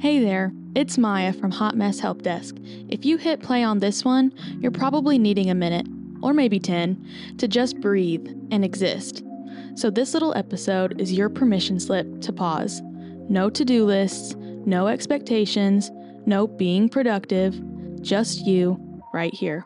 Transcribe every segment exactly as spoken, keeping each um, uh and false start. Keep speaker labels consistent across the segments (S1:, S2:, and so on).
S1: Hey there, it's Maya from Hot Mess Help Desk. If you hit play on this one, you're probably needing a minute, or maybe ten, to just breathe and exist. So this little episode is your permission slip to pause. No to-do lists, no expectations, no being productive, just you right here.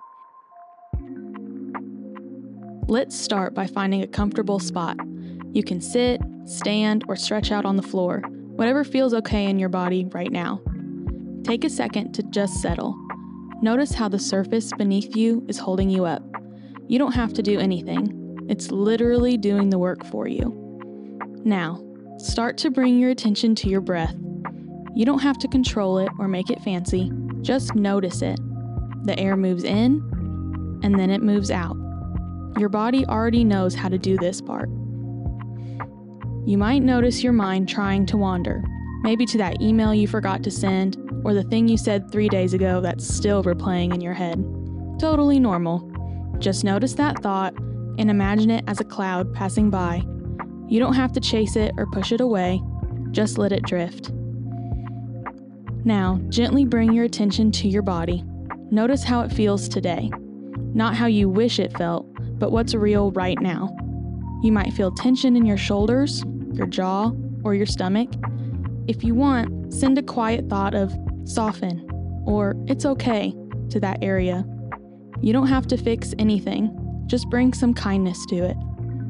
S1: Let's start by finding a comfortable spot. You can sit, stand, or stretch out on the floor, whatever feels okay in your body right now. Take a second to just settle. Notice how the surface beneath you is holding you up. You don't have to do anything. It's literally doing the work for you. Now, start to bring your attention to your breath. You don't have to control it or make it fancy. Just notice it. The air moves in, and then it moves out. Your body already knows how to do this part. You might notice your mind trying to wander, maybe to that email you forgot to send, or the thing you said three days ago that's still replaying in your head. Totally normal. Just notice that thought and imagine it as a cloud passing by. You don't have to chase it or push it away, just let it drift. Now, gently bring your attention to your body. Notice how it feels today. Not how you wish it felt, but what's real right now. You might feel tension in your shoulders, your jaw, or your stomach. If you want, send a quiet thought of soften or it's okay to that area. You don't have to fix anything, just bring some kindness to it.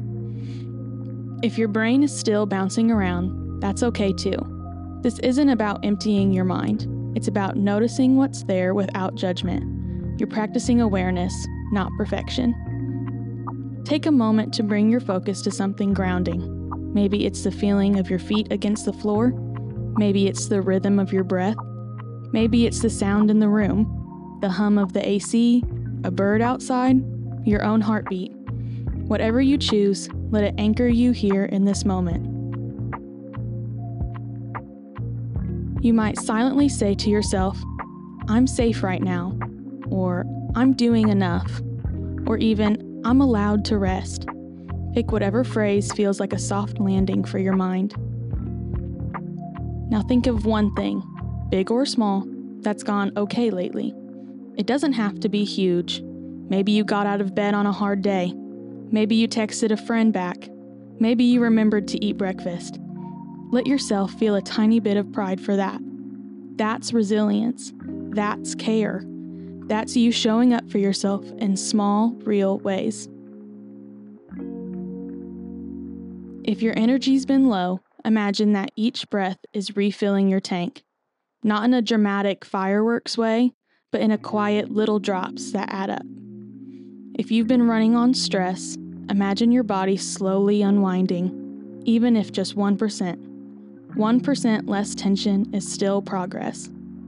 S1: If your brain is still bouncing around, that's okay too. This isn't about emptying your mind. It's about noticing what's there without judgment. You're practicing awareness, not perfection. Take a moment to bring your focus to something grounding. Maybe it's the feeling of your feet against the floor. Maybe it's the rhythm of your breath. Maybe it's the sound in the room, the hum of the A C, a bird outside, your own heartbeat. Whatever you choose, let it anchor you here in this moment. You might silently say to yourself, I'm safe right now, or I'm doing enough, or even I'm allowed to rest. Pick whatever phrase feels like a soft landing for your mind. Now think of one thing, big or small, that's gone okay lately. It doesn't have to be huge. Maybe you got out of bed on a hard day. Maybe you texted a friend back. Maybe you remembered to eat breakfast. Let yourself feel a tiny bit of pride for that. That's resilience. That's care. That's you showing up for yourself in small, real ways. If your energy's been low, imagine that each breath is refilling your tank. Not in a dramatic fireworks way, but in a quiet little drops that add up. If you've been running on stress, imagine your body slowly unwinding, even if just one percent. one percent less tension is still progress.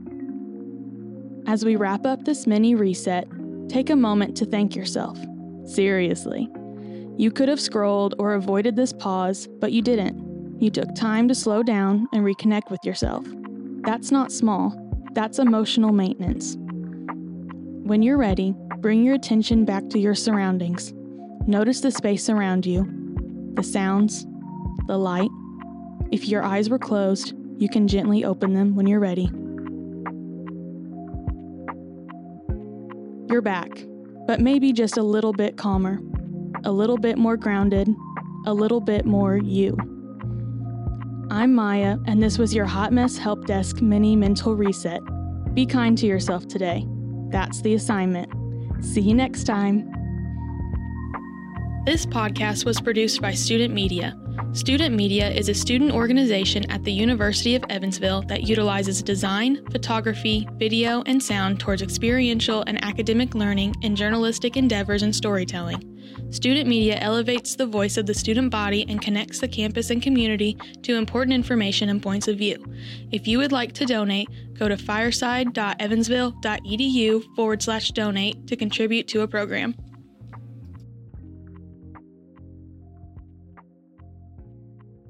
S1: As we wrap up this mini reset, take a moment to thank yourself. Seriously. You could have scrolled or avoided this pause, but you didn't. You took time to slow down and reconnect with yourself. That's not small. That's emotional maintenance. When you're ready, bring your attention back to your surroundings. Notice the space around you, the sounds, the light. If your eyes were closed, you can gently open them when you're ready. You're back, but maybe just a little bit calmer, a little bit more grounded, a little bit more you. I'm Maya, and this was your Hot Mess Help Desk mini mental reset. Be kind to yourself today. That's the assignment. See you next time. This podcast was produced by Student Media. Student Media is a student organization at the University of Evansville that utilizes design, photography, video, and sound towards experiential and academic learning in journalistic endeavors and storytelling. Student Media elevates the voice of the student body and connects the campus and community to important information and points of view. If you would like to donate, go to fireside.evansville.edu forward slash donate to contribute to a program.